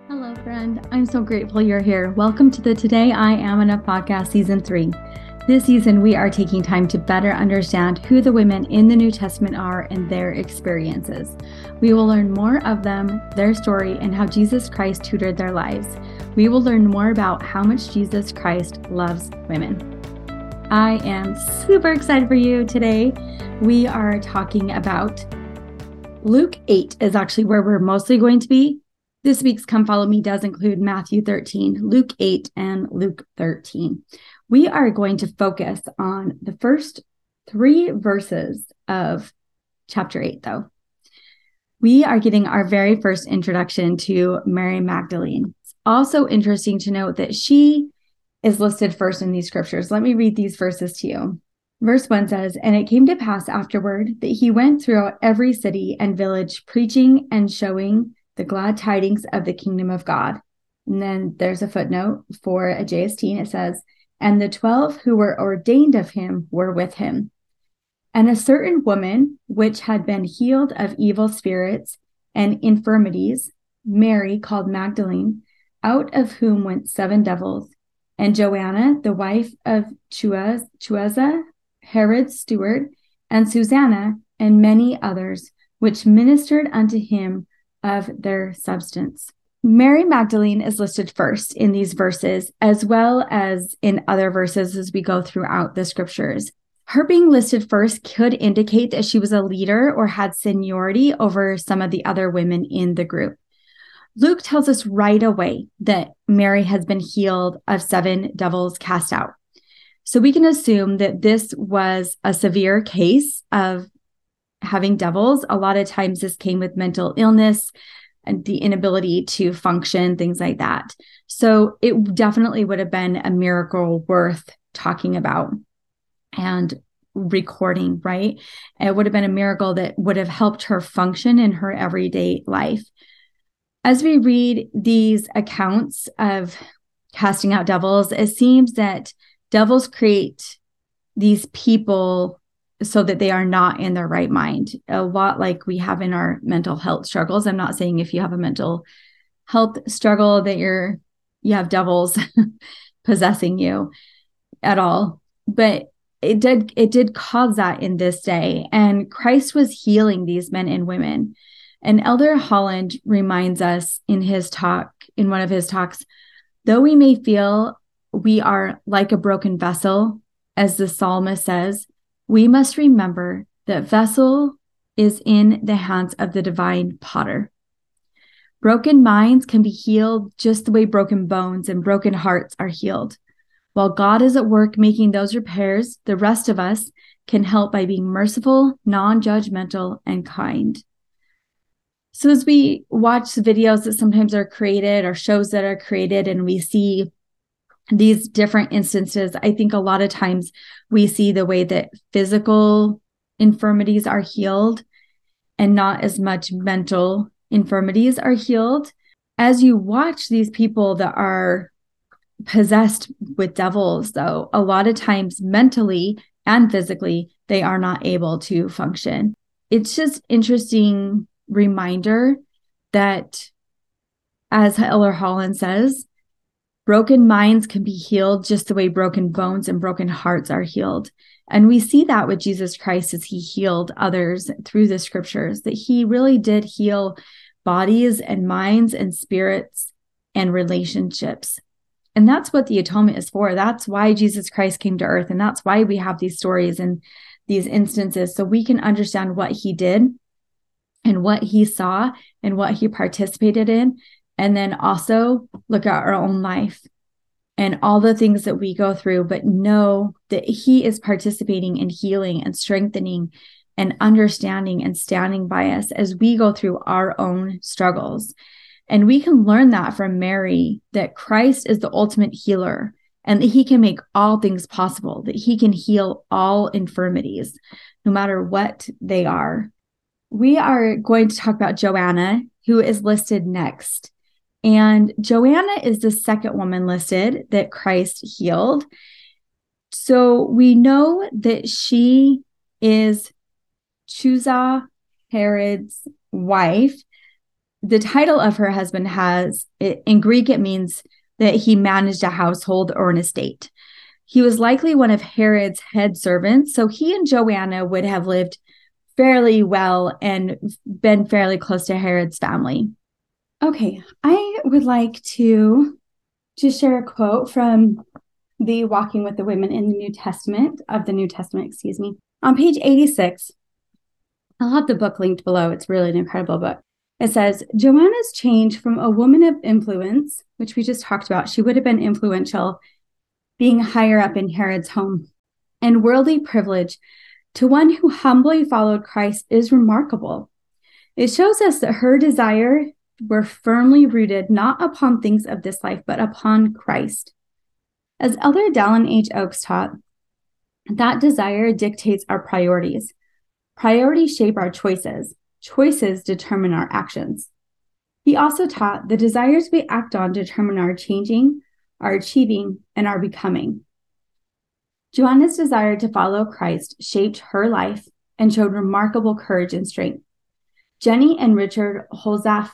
Hello, friend. I'm so grateful you're here. Welcome to the Today I Am Enough podcast, season 3. This season, we are taking time to better understand who the women in the New Testament are and their experiences. We will learn more of them, their story, and how Jesus Christ tutored their lives. We will learn more about how much Jesus Christ loves women. I am super excited for you today. We are talking about Luke 8 is actually where we're mostly going to be. This week's Come Follow Me does include Matthew 13, Luke 8, and Luke 13. We are going to focus on the first 3 verses of chapter 8, though. We are getting our very first introduction to Mary Magdalene. It's also interesting to note that she is listed first in these scriptures. Let me read these verses to you. Verse 1 says, "And it came to pass afterward that he went throughout every city and village, preaching and showing the glad tidings of the kingdom of God." And then there's a footnote for a JST, and it says, "And the 12 who were ordained of him were with him. And a certain woman, which had been healed of evil spirits and infirmities, Mary called Magdalene, out of whom went 7 devils, and Joanna, the wife of Chuza, Herod's steward, and Susanna, and many others, which ministered unto him of their substance." Mary Magdalene is listed first in these verses, as well as in other verses as we go throughout the scriptures. Her being listed first could indicate that she was a leader or had seniority over some of the other women in the group. Luke tells us right away that Mary has been healed of 7 devils cast out. So we can assume that this was a severe case of having devils. A lot of times this came with mental illness and the inability to function, things like that. So it definitely would have been a miracle worth talking about and recording, right? It would have been a miracle that would have helped her function in her everyday life. As we read these accounts of casting out devils, it seems that devils create these people so that they are not in their right mind, a lot like we have in our mental health struggles. I'm not saying if you have a mental health struggle that you have devils possessing you at all, but it did cause that in this day. And Christ was healing these men and women. And Elder Holland reminds us in one of his talks, though we may feel we are like a broken vessel, as the psalmist says, we must remember that vessel is in the hands of the divine potter. Broken minds can be healed just the way broken bones and broken hearts are healed. While God is at work making those repairs, the rest of us can help by being merciful, non-judgmental, and kind. So as we watch the videos that sometimes are created or shows that are created, and we see these different instances, I think a lot of times we see the way that physical infirmities are healed and not as much mental infirmities are healed. As you watch these people that are possessed with devils, though, a lot of times mentally and physically, they are not able to function. It's just interesting reminder that, as Elder Holland says, broken minds can be healed just the way broken bones and broken hearts are healed. And we see that with Jesus Christ as he healed others through the scriptures, that he really did heal bodies and minds and spirits and relationships. And that's what the atonement is for. That's why Jesus Christ came to earth. And that's why we have these stories and these instances, so we can understand what he did and what he saw and what he participated in. And then also look at our own life and all the things that we go through, but know that he is participating in healing and strengthening and understanding and standing by us as we go through our own struggles. And we can learn that from Mary, that Christ is the ultimate healer and that he can make all things possible, that he can heal all infirmities, no matter what they are. We are going to talk about Joanna, who is listed next. And Joanna is the second woman listed that Christ healed. So we know that she is Chuza, Herod's wife. the title of her husband in Greek, it means that he managed a household or an estate. He was likely one of Herod's head servants, so he and Joanna would have lived fairly well and been fairly close to Herod's family. Okay, I would like to just share a quote from the Walking with the Women in the New Testament, excuse me. On page 86, I'll have the book linked below. It's really an incredible book. It says, Joanna's change from a woman of influence, which we just talked about, she would have been influential, being higher up in Herod's home, and worldly privilege, to one who humbly followed Christ is remarkable. It shows us that her desire were firmly rooted not upon things of this life, but upon Christ. As Elder Dallin H. Oaks taught, that desire dictates our priorities. Priorities shape our choices. Choices determine our actions. He also taught the desires we act on determine our changing, our achieving, and our becoming. Joanna's desire to follow Christ shaped her life and showed remarkable courage and strength. Jenny and Richard Holzapfel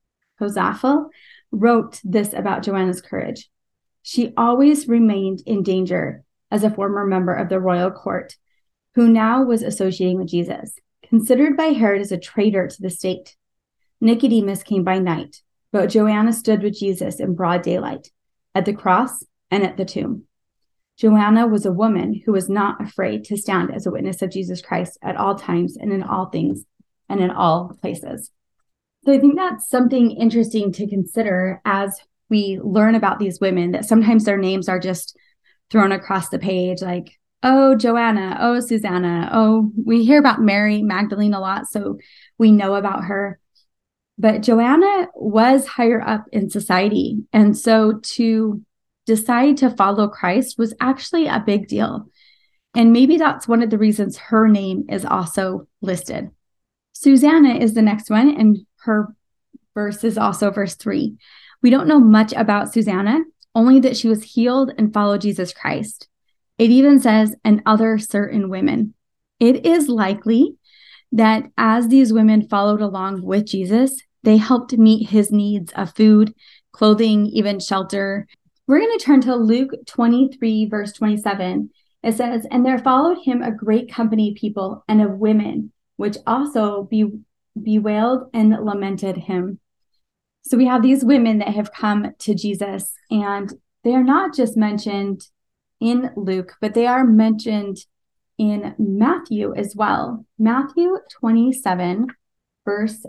wrote this about Joanna's courage. She always remained in danger as a former member of the royal court, who now was associating with Jesus, considered by Herod as a traitor to the state. Nicodemus came by night, but Joanna stood with Jesus in broad daylight, at the cross and at the tomb. Joanna was a woman who was not afraid to stand as a witness of Jesus Christ at all times and in all things and in all places. So I think that's something interesting to consider as we learn about these women, that sometimes their names are just thrown across the page, like, oh, Joanna, oh, Susanna, oh, we hear about Mary Magdalene a lot, so we know about her. But Joanna was higher up in society. And so to decide to follow Christ was actually a big deal. And maybe that's one of the reasons her name is also listed. Susanna is the next one, and her verse is also verse 3. We don't know much about Susanna, only that she was healed and followed Jesus Christ. It even says, and other certain women. It is likely that as these women followed along with Jesus, they helped meet his needs of food, clothing, even shelter. We're going to turn to Luke 23, verse 27. It says, and there followed him a great company of people and of women, which also bewailed and lamented him. So we have these women that have come to Jesus, and they are not just mentioned in Luke, but they are mentioned in Matthew as well. Matthew 27, verse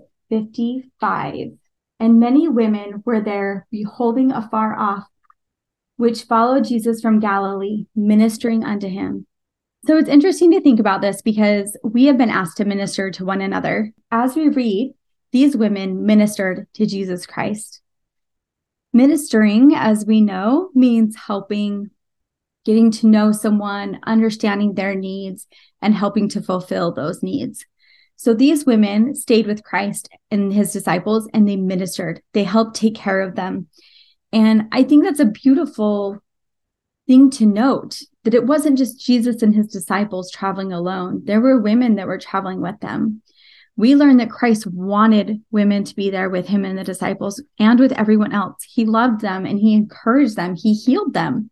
55. And many women were there, beholding afar off, which followed Jesus from Galilee, ministering unto him. So it's interesting to think about this because we have been asked to minister to one another. As we read, these women ministered to Jesus Christ. Ministering, as we know, means helping, getting to know someone, understanding their needs, and helping to fulfill those needs. So these women stayed with Christ and his disciples, and they ministered. They helped take care of them. And I think that's a beautiful thing to note, that it wasn't just Jesus and his disciples traveling alone. There were women that were traveling with them. We learn that Christ wanted women to be there with him and the disciples and with everyone else. He loved them and he encouraged them. He healed them.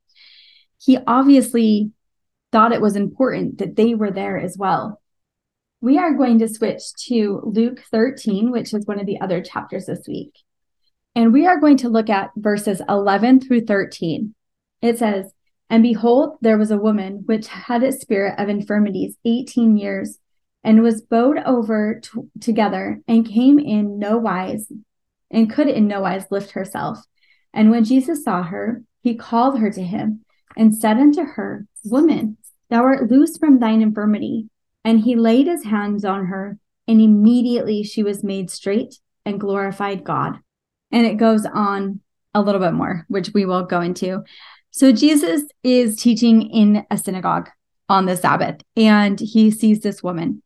He obviously thought it was important that they were there as well. We are going to switch to Luke 13, which is one of the other chapters this week. And we are going to look at verses 11 through 13. It says, and behold, there was a woman which had a spirit of infirmities 18 years, and was bowed over together, and came in no wise, and could in no wise lift herself. And when Jesus saw her, he called her to him, and said unto her, Woman, thou art loosed from thine infirmity. And he laid his hands on her, and immediately she was made straight and glorified God. And it goes on a little bit more, which we will go into. So Jesus is teaching in a synagogue on the Sabbath, and he sees this woman.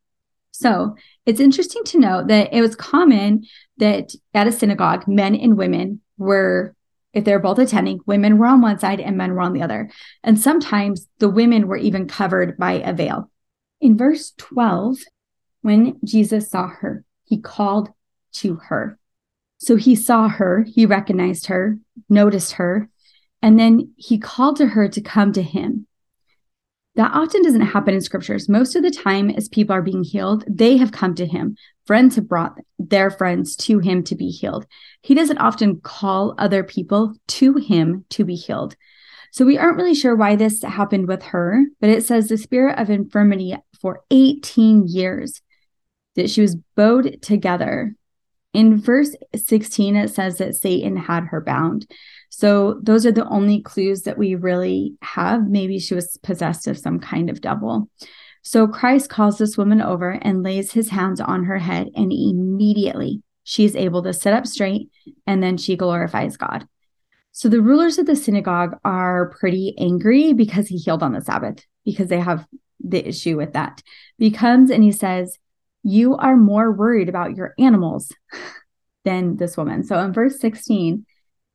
So it's interesting to note that it was common that at a synagogue, men and women were, if they're both attending, women were on one side and men were on the other. And sometimes the women were even covered by a veil. In verse 12, when Jesus saw her, he called to her. So he saw her, he recognized her, noticed her, and then he called to her to come to him. That often doesn't happen in scriptures. Most of the time, as people are being healed, they have come to him. Friends have brought their friends to him to be healed. He doesn't often call other people to him to be healed. So we aren't really sure why this happened with her, but it says the spirit of infirmity for 18 years, that she was bowed together. In verse 16, it says that Satan had her bound. So those are the only clues that we really have. Maybe she was possessed of some kind of devil. So Christ calls this woman over and lays his hands on her head, and immediately she's able to sit up straight, and then she glorifies God. So the rulers of the synagogue are pretty angry because he healed on the Sabbath, because they have the issue with that. He comes and he says, you are more worried about your animals than this woman. So in verse 16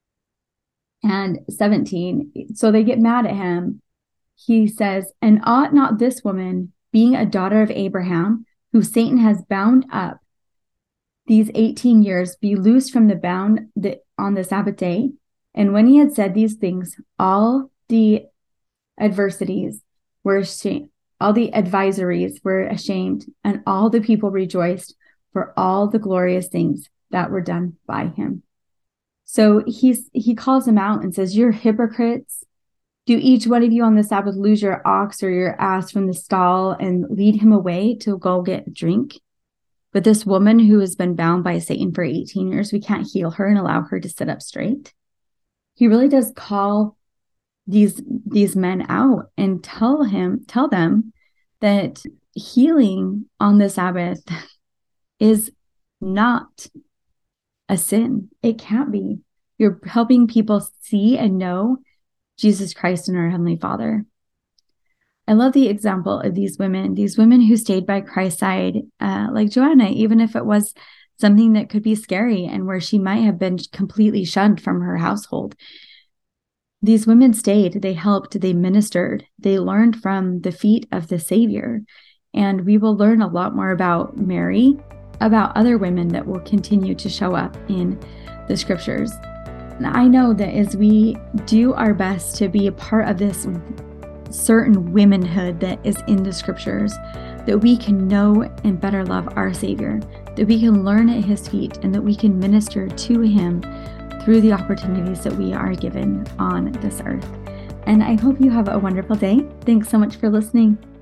and 17, so they get mad at him. He says, and ought not this woman, being a daughter of Abraham, who Satan has bound up these 18 years, be loosed from the bound on the Sabbath day? And when he had said these things, all the adversities were ashamed, all the advisories were ashamed, and all the people rejoiced for all the glorious things that were done by him. So he calls them out and says, you're hypocrites. Do each one of you on the Sabbath lose your ox or your ass from the stall and lead him away to go get a drink? But this woman who has been bound by Satan for 18 years, we can't heal her and allow her to sit up straight. He really does call these men out and tell them that healing on the Sabbath is not a sin. It can't be. You're helping people see and know Jesus Christ and our Heavenly Father. I love the example of these women who stayed by Christ's side, like Joanna, even if it was something that could be scary and where she might have been completely shunned from her household. These women stayed, they helped, they ministered, they learned from the feet of the Savior. And we will learn a lot more about Mary, about other women that will continue to show up in the scriptures. And I know that as we do our best to be a part of this certain womanhood that is in the scriptures, that we can know and better love our Savior, that we can learn at his feet, and that we can minister to him through the opportunities that we are given on this earth. And I hope you have a wonderful day. Thanks so much for listening.